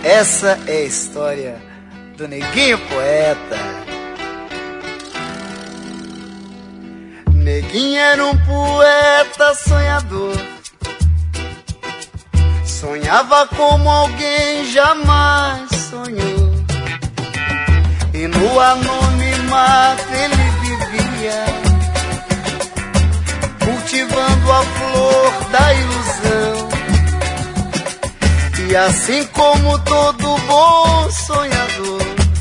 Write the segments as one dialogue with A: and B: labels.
A: Essa é a história do Neguinho Poeta. Neguinho era um poeta sonhador, sonhava como alguém jamais sonhou, e no anonimato ele vivia, cultivando a flor da ilusão. E assim como todo bom sonhador,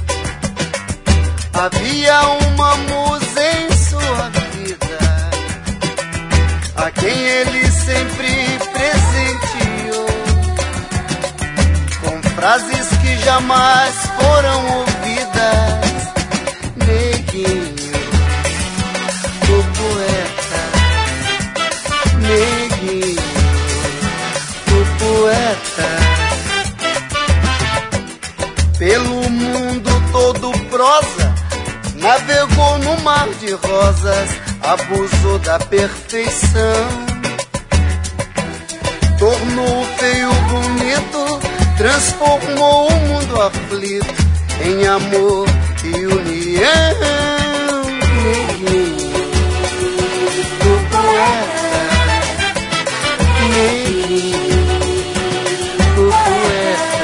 A: havia uma musa em sua vida, a quem ele sempre presenteou, com frases que jamais foram ouvidas. Neguinho, o poeta, Neguinho, o poeta. Pelo mundo todo prosa, navegou no mar de rosas, abusou da perfeição, tornou o feio bonito, transformou o mundo aflito em amor e união. Neguinho, o poeta, Neguinho, o poeta.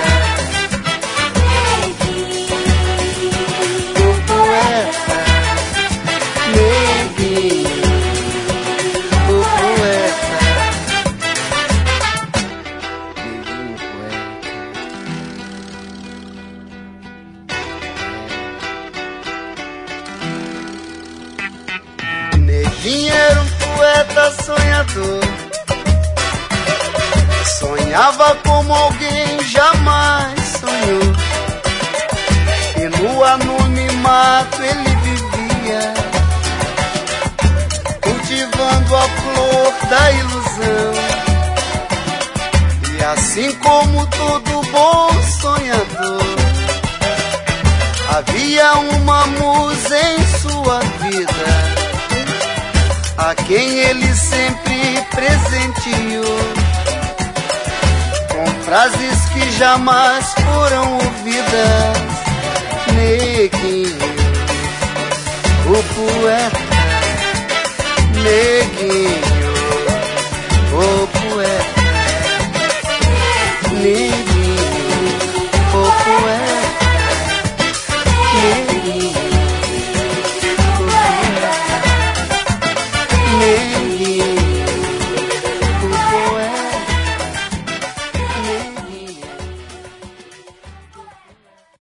A: Neguinho era um poeta sonhador, sonhava como alguém jamais sonhou, e no anonimato ele vivia, cultivando a flor da ilusão. E assim como todo bom sonhador, havia uma musa em sua vida, a quem ele sempre presenteou, com frases que jamais foram ouvidas. Neguinho, o poeta, Neguinho,